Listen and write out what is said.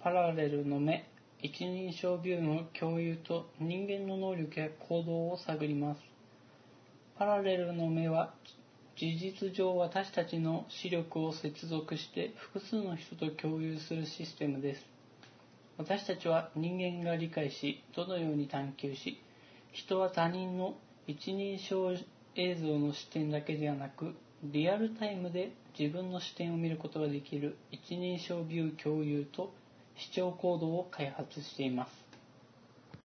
パラレルの目、一人称ビューの共有と人間の能力や行動を探ります。パラレルの目は事実上私たちの視力を接続して複数の人と共有するシステムです。私たちは人間が理解し、どのように探求し、人は他人の一人称映像の視点だけではなく、リアルタイムで自分の視点を見ることができる一人称ビュー共有と視聴行動を開発しています。